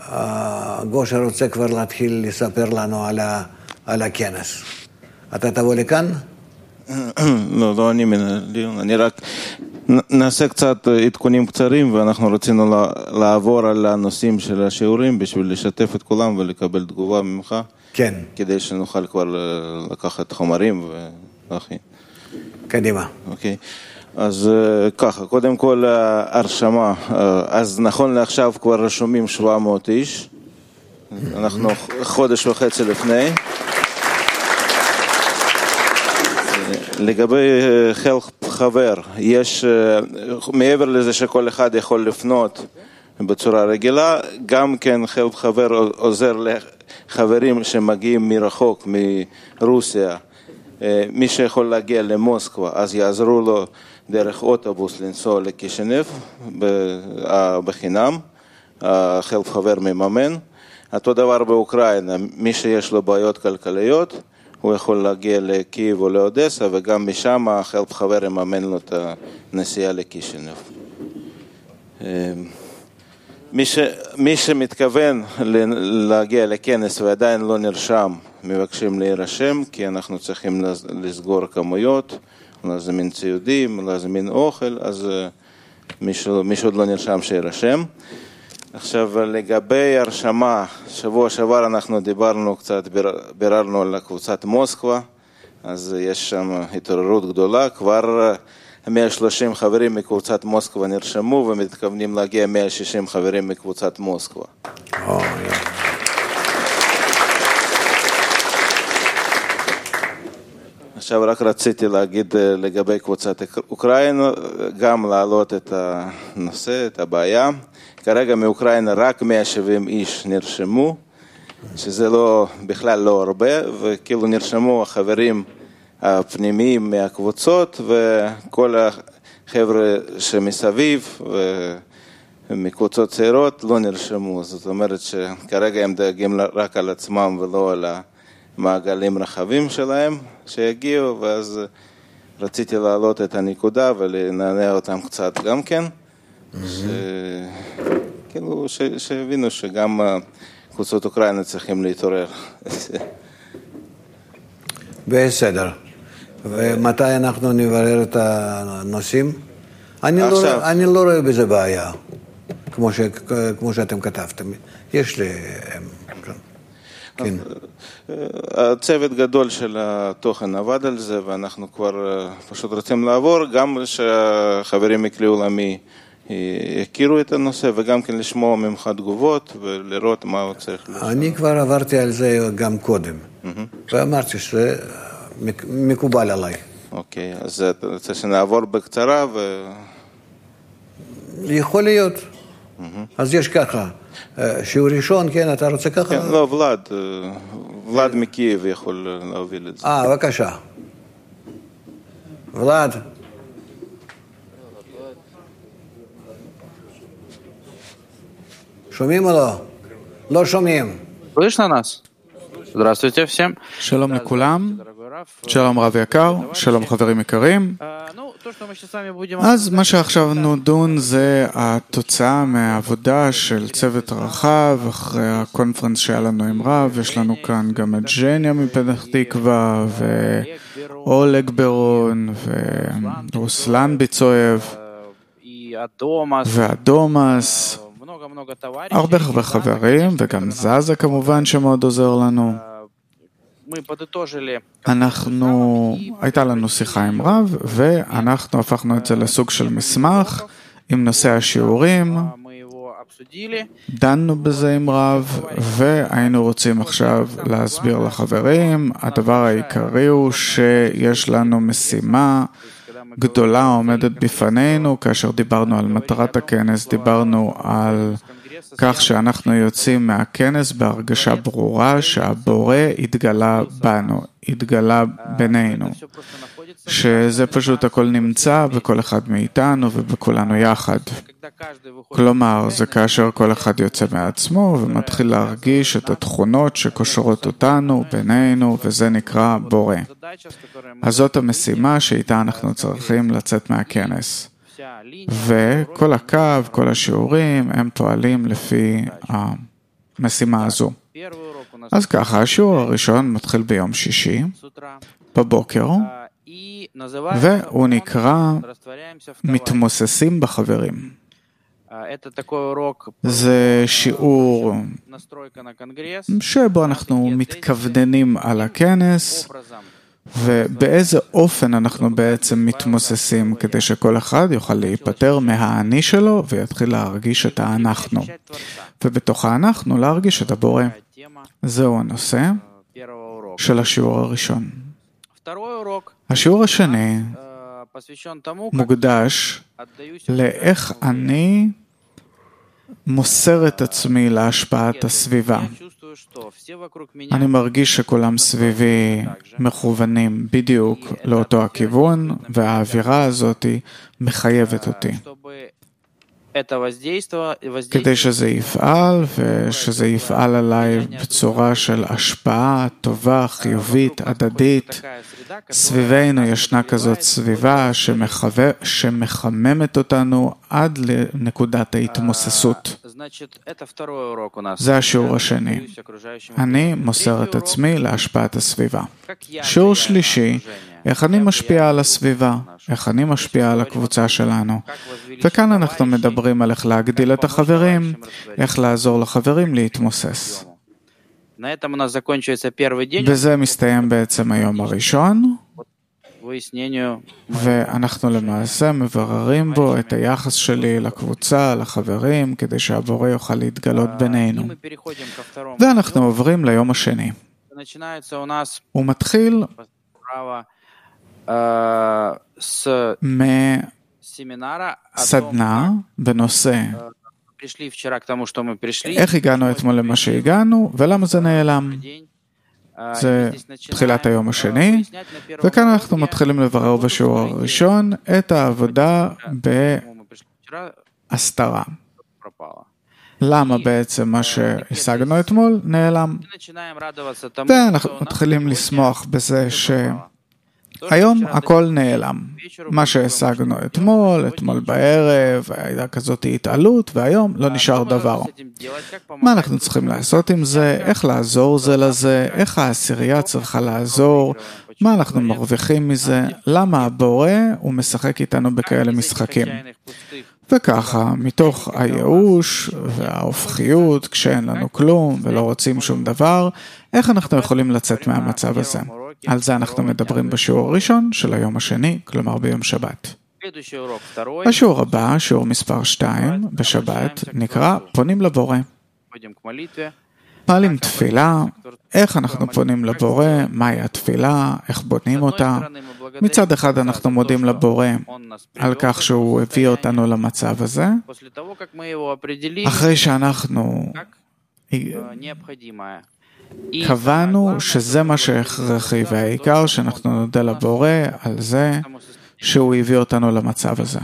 גושר רוצה כבר להתחיל לספר לנו על הכנס. אתה תבוא לכאן? לא, אני מנהל. אני רק נעשה קצת עדכונים קצרים, ואנחנו רצינו לעבור על הנושאים של השיעורים בשביל לשתף את כולם ולקבל תגובה ממך. כן. כדי שנוכל כבר לקחת חומרים ולהכין. קדימה. אוקיי. אז ככה, קודם כל הרשמה. אז נכון לעכשיו כבר רשומים 700 איש. אנחנו חודש וחצי לפני. לגבי חבר, יש מעבר לזה שכל אחד יכול לפנות בצורה רגילה, גם כן חבר עוזר לחברים שמגיעים מרחוק, מרוסיה, מי שיכול להגיע למוסקבה, אז יעזרו לו דרך אוטובוס לנסוע לקישינב בחינם, חבר מממן. אותו דבר באוקראינה, מי שיש לו בעיות כלכליות, הוא יכול להגיע לקייב או לאודסה, וגם משם חבר יממן לו את הנסיעה לקישינב. מי שמתכוון להגיע לכנס ועדיין לא נרשם, מבקשים להירשם, כי אנחנו צריכים לסגור כמויות, להזמין ציודים, להזמין אוכל, אז מי שעוד לא נרשם שירשם. עכשיו לגבי הרשמה, שבוע שעבר אנחנו דיברנו קצת, ביררנו על קבוצת מוסקבה, אז יש שם התעוררות גדולה, כבר 130 חברים מקבוצת מוסקבה נרשמו, ומתכוונים להגיע 160 חברים מקבוצת מוסקבה. עכשיו רק רציתי להגיד לגבי קבוצת אוקראינה, גם להעלות את הנושא, את הבעיה. כרגע מאוקראינה רק 170 איש נרשמו, שזה בכלל לא הרבה, וכאילו נרשמו החברים הפנימיים מהקבוצות, וכל החבר'ה שמסביב ומקבוצות צעירות לא נרשמו. זאת אומרת שכרגע הם דאגים רק על עצמם ולא על המעגלים רחבים שלהם שיגיעו, ואז רציתי להעלות את הנקודה ולנענע אותם קצת גם כן. כאילו שהבינו שגם קבוצות אוקראינה צריכים להתעורר. בסדר. ומתי אנחנו נברר את הנושאים? אני לא רואה בזה בעיה, כמו שאתם כתבתם. יש לי... כן. הצוות גדול של התוכן עבד על זה, ואנחנו כבר פשוט רוצים לעבור, גם שהחברים יקראו למי יכירו את הנושא, וגם כן לשמוע ממך תגובות ולראות מה הוא צריך לשמוע. אני כבר עברתי על זה גם קודם, ואמרתי שזה מקובל עליי. אוקיי, אז אתה רוצה שנעבור בקצרה יכול להיות. אז יש ככה, שיעור ראשון, כן, אתה רוצה ככה? כן, לא, ולד מקייב יכול להוביל את זה. בבקשה. ולד. שומעים או לא? לא שומעים. Слышно нас? Здравствуйте всем. שלום לכולם, שלום רב יקר, שלום חברים יקרים. אז מה שעכשיו נדון זה התוצאה מהעבודה של צוות רחב אחרי הקונפרנס שהיה לנו עם רב. יש לנו כאן גם את ג'ניה מפתח תקווה ואולג ברון ורוסלן ביצועב ואדומאס, הרבה חברים, וגם זזה כמובן שמאוד עוזר לנו. הייתה לנו שיחה עם רב, ואנחנו הפכנו את זה לסוג של מסמך עם נושא השיעורים, דנו בזה עם רב, והיינו רוצים עכשיו להסביר לחברים. הדבר העיקרי הוא שיש לנו משימה גדולה עומדת בפנינו. כאשר דיברנו על מטרת הכנס, דיברנו על כך שאנחנו יוצאים מהכנס בהרגשה ברורה שהבורא התגלה בנו, התגלה בינינו, שזה פשוט הכל נמצא בכל אחד מאיתנו ובכולנו יחד. כלומר, זה כאשר כל אחד יוצא מעצמו ומתחיל להרגיש את התכונות שקושרות אותנו בינינו, וזה נקרא בורא. אז זאת המשימה שאיתה אנחנו צריכים לצאת מהכנס. וכל הקו, כל השיעורים, הם פועלים לפי המשימה הזו. אז ככה, השיעור הראשון מתחיל ביום שישי, בבוקר, והוא נקרא מתמוססים בחברים. זה שיעור שבו אנחנו מתכווננים על הכנס, ובאיזה אופן אנחנו בעצם מתמוססים כדי שכל אחד יוכל להיפטר מהאני שלו ויתחיל להרגיש את האנחנו. ובתוך האנחנו להרגיש את הבורא. זהו הנושא של השיעור הראשון. השיעור השני מוקדש לאיך אני מוסר את עצמי להשפעת הסביבה. אני מרגיש שכולם סביבי מכוונים בדיוק לאותו הכיוון, והאווירה הזאת מחייבת אותי. כדי שזה יפעל, ושזה יפעל עליי בצורה של השפעה טובה, חיובית, הדדית. סביבנו ישנה כזאת סביבה שמחממת אותנו עד לנקודת ההתמוססות. זה השיעור השני. אני מוסר את עצמי להשפעת הסביבה. שיעור שלישי, איך אני משפיע על הסביבה, איך אני משפיע על הקבוצה שלנו. וכאן אנחנו מדברים על איך להגדיל את החברים, איך לעזור לחברים להתמוסס. בזה מסתיים בעצם היום הראשון, ואנחנו למעשה מבררים בו את היחס שלי לקבוצה, לחברים, כדי שהבורא יוכל להתגלות בינינו. ואנחנו עוברים ליום השני. הוא מתחיל מסדנה בנושא איך הגענו אתמול למה שהגענו ולמה זה נעלם. זה תחילת היום השני, וכאן אנחנו מתחילים לברר בשיעור הראשון את העבודה בהסתרה. למה בעצם מה שהשגנו אתמול נעלם? ואנחנו מתחילים לשמוח בזה שהיום הכל נעלם. מה שהשגנו אתמול בערב, הייתה כזאת התעלות, והיום לא נשאר דבר. מה אנחנו צריכים לעשות עם זה? איך לעזור זה לזה? איך העשירייה צריכה לעזור? מה אנחנו מרוויחים מזה? למה הבורא הוא משחק איתנו בכאלה משחקים? וככה, מתוך הייאוש וההופכיות, כשאין לנו כלום ולא רוצים שום דבר, איך אנחנו יכולים לצאת מהמצב הזה? על זה אנחנו מדברים בשיעור הראשון של היום השני, כלומר ביום שבת. השיעור הבא, שיעור מספר 2, בשבת, נקרא פונים לבורא. פעלים תפילה, איך אנחנו פונים לבורא, מהי התפילה, איך בונים אותה. מצד אחד אנחנו מודים לבורא על כך שהוא הביא אותנו למצב הזה. אחרי שאנחנו קבענו שזה מה שהכרחי, והעיקר שאנחנו נודה לבורא על זה שהוא הביא אותנו למצב הזה.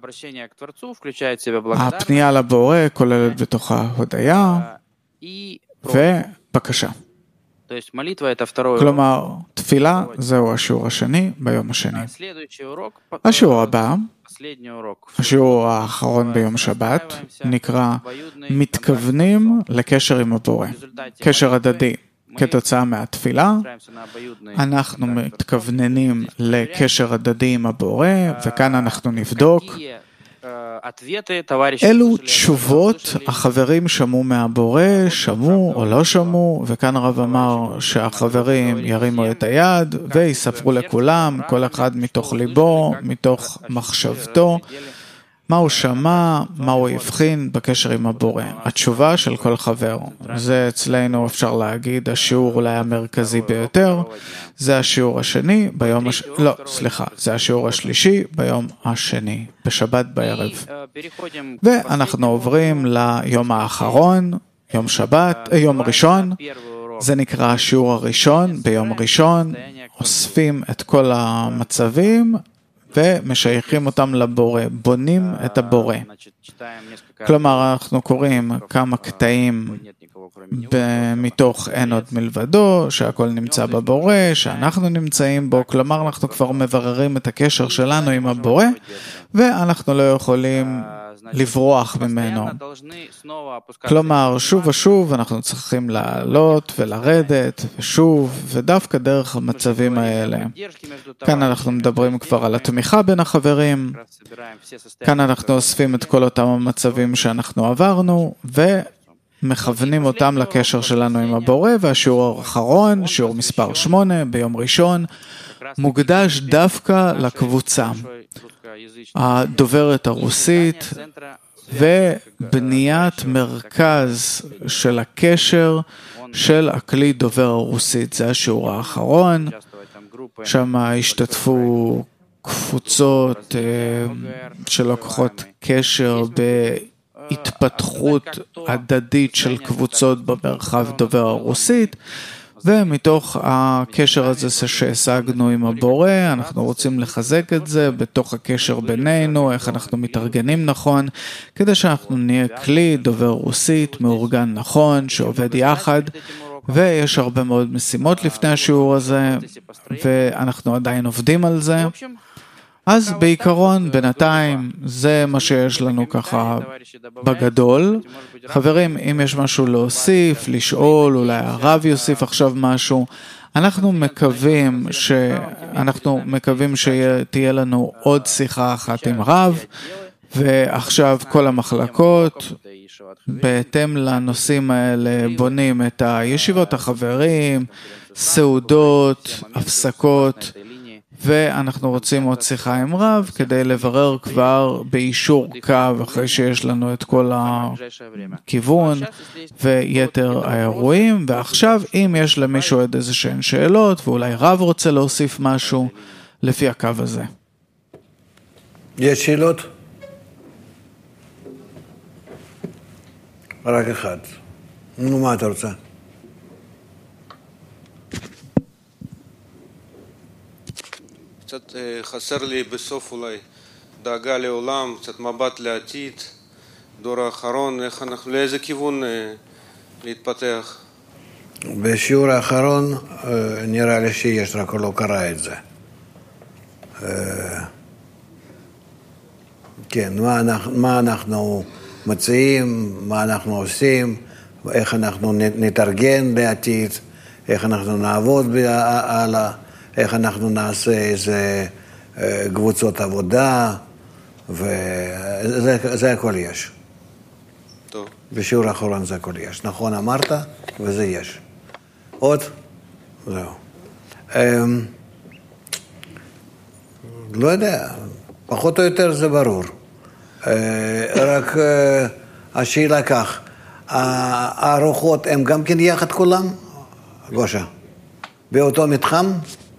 הפנייה לבורא כוללת בתוכה הודיה ובקשה. כלומר, תפילה זהו השיעור השני ביום השני. השיעור הבא, השיעור האחרון ביום שבת, נקרא מתכוונים לקשר עם הבורא, קשר הדדי. כתוצאה מהתפילה, אנחנו מתכווננים לקשר הדדי עם הבורא, וכאן אנחנו נבדוק אילו תשובות החברים שמעו מהבורא, שמעו או לא שמעו, וכאן הרב אמר שהחברים ירימו את היד ויספרו לכולם, כל אחד מתוך ליבו, מתוך מחשבתו, מה הוא שמע, מה הוא הבחין בקשר עם הבורא. התשובה של כל חבר. זה אצלנו אפשר להגיד השיעור אולי המרכזי ביותר. זה השיעור השני ביום זה השיעור השלישי ביום השני, בשבת בערב. ואנחנו עוברים ליום האחרון, יום שבת, יום ראשון. זה נקרא השיעור הראשון. ביום ראשון אוספים את כל המצבים ומשייכים אותם לבורא, בונים את הבורא. כלומר, אנחנו קוראים כמה קטעים מתוך אין עוד מלבדו, שהכל נמצא בבורא, שאנחנו נמצאים בו, כלומר אנחנו כבר מבררים את הקשר שלנו עם הבורא, ואנחנו לא יכולים לברוח ממנו. כלומר, שוב ושוב אנחנו צריכים לעלות ולרדת, ושוב, ודווקא דרך המצבים האלה. כאן אנחנו מדברים כבר על התמיכה בין החברים, כאן אנחנו אוספים את כל אותם המצבים שאנחנו עברנו, ומכוונים אותם לקשר שלנו עם הבורא, והשיעור האחרון, שיעור מספר 8, ביום ראשון, מוקדש דווקא לקבוצה הדוברת הרוסית, ובניית מרכז של הקשר של הכלי דובר הרוסית. זה השיעור האחרון, שם השתתפו קבוצות שלוקחות קשר בהתפתחות הדדית של קבוצות במרחב דובר הרוסית, ומתוך הקשר הזה שהשגנו עם הבורא, אנחנו רוצים לחזק את זה בתוך הקשר בינינו, איך אנחנו מתארגנים נכון, כדי שאנחנו נהיה כלי דובר רוסית, מאורגן נכון, שעובד יחד, ויש הרבה מאוד משימות לפני השיעור הזה, ואנחנו עדיין עובדים על זה. אז בעיקרון, בינתיים, זה מה שיש לנו ככה בגדול. חברים, אם יש משהו להוסיף, לשאול, אולי הרב יוסיף עכשיו משהו, אנחנו מקווים שתהיה לנו עוד שיחה אחת עם רב, ועכשיו כל המחלקות, בהתאם לנושאים האלה, בונים את הישיבות החברים, סעודות, הפסקות, ואנחנו רוצים עוד שיחה עם רב כדי לברר כבר באישור קו אחרי שיש לנו את כל הכיוון ויתר האירועים. ועכשיו אם יש למישהו עוד איזה שהן שאלות ואולי רב רוצה להוסיף משהו לפי הקו הזה. יש שאלות? רק אחד. נו, מה אתה רוצה? קצת חסר לי בסוף אולי דאגה לעולם, קצת מבט לעתיד, דור האחרון, לאיזה כיוון להתפתח? בשיעור האחרון נראה לי שיש, רק לא קרא את זה. כן, מה אנחנו מציעים, מה אנחנו עושים, איך אנחנו נתארגן לעתיד, איך אנחנו נעבוד הלאה, איך אנחנו נעשה איזה קבוצות עבודה, וזה הכל יש. טוב. בשיעור האחרון זה הכל יש. נכון אמרת, וזה יש. עוד? זהו. לא יודע, פחות או יותר זה ברור. רק השאלה כך, הארוחות הם גם כן יחד כולם? גושה. באותו מתחם?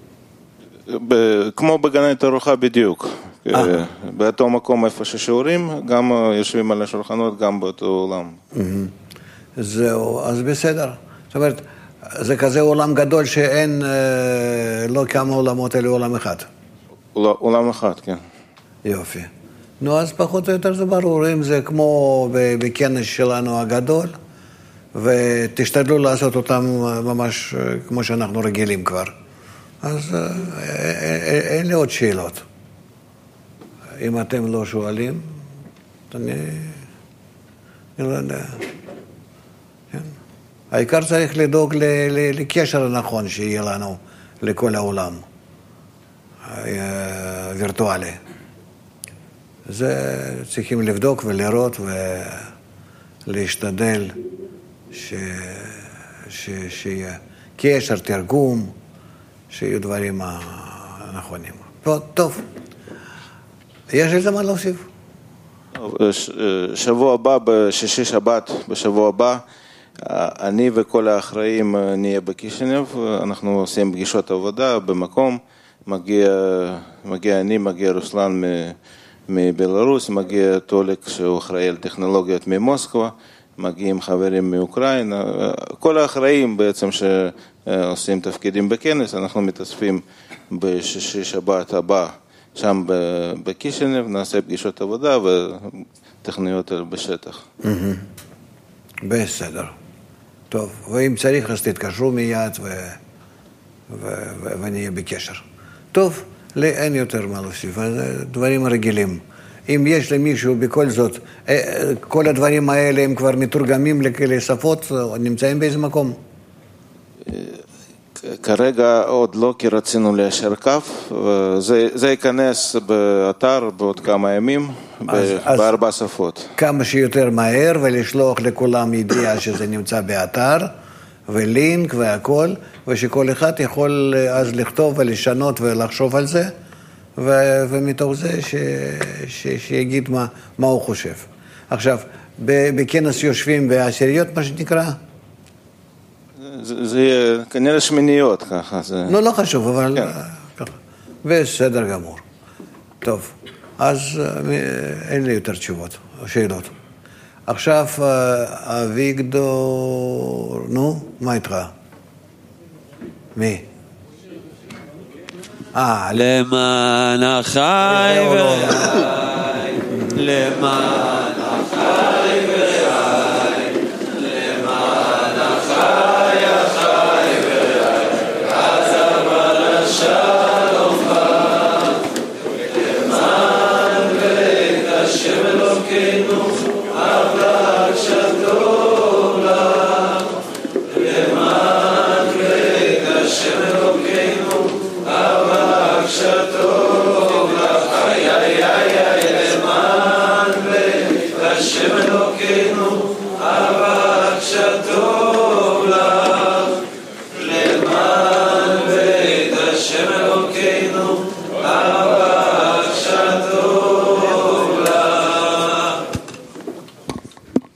כמו בגני תערוכה בדיוק. באותו מקום איפה ששיעורים, גם יושבים על השולחנות, גם באותו עולם. זהו, אז בסדר. זאת אומרת, זה כזה עולם גדול שאין, לא כמה עולמות, אלא עולם אחד. עולם אחד, כן. יופי. נו, אז פחות או יותר זה ברור, אם זה כמו בכנס שלנו הגדול, ותשתדלו לעשות אותם ממש כמו שאנחנו רגילים כבר. אז אין לי עוד שאלות. אם אתם לא שואלים, אני לא יודע. כן. העיקר צריך לדאוג לקשר הנכון שיהיה לנו לכל העולם, וירטואלי. זה צריכים לבדוק ולראות ולהשתדל שיהיה קשר, תרגום, שיהיו דברים הנכונים. טוב, יש איזה מה להוסיף? שבוע הבא, בשישי שבת, בשבוע הבא, אני וכל האחראים נהיה בקישינב, אנחנו עושים פגישות עבודה במקום, מגיע אני, מגיע רוסלן מבלרוס, מגיע טולק שהוא אחראי על טכנולוגיות ממוסקבה, מגיעים חברים מאוקראינה, כל האחראים בעצם שעושים תפקידים בכנס, אנחנו מתאספים בשישי שבת הבא שם בקישינב, נעשה פגישות עבודה וטכניות בשטח. בסדר. טוב, ואם צריך אז תתקשרו מיד ואני אהיה בקשר. טוב, אין יותר מה להוסיף, דברים רגילים. אם יש למישהו בכל זאת, כל הדברים האלה הם כבר מתורגמים לשפות, נמצאים באיזה מקום? כרגע עוד לא, כי רצינו ליישר קו, זה ייכנס באתר בעוד כמה ימים, בארבע שפות. כמה שיותר מהר ולשלוח לכולם ידיעה שזה נמצא באתר, ולינק והכל, ושכל אחד יכול אז לכתוב ולשנות ולחשוב על זה, ומתוך זה שיגיד מה הוא חושב. עכשיו, בכנס יושבים בעשיריות, מה שנקרא? זה יהיה כנראה שמיניות ככה. לא חשוב, אבל ככה. בסדר גמור. טוב, אז אין לי יותר תשובות או שאלות. עכשיו, אביגדור, נו, מה איתך? מי? למען החי ורעי, למען החי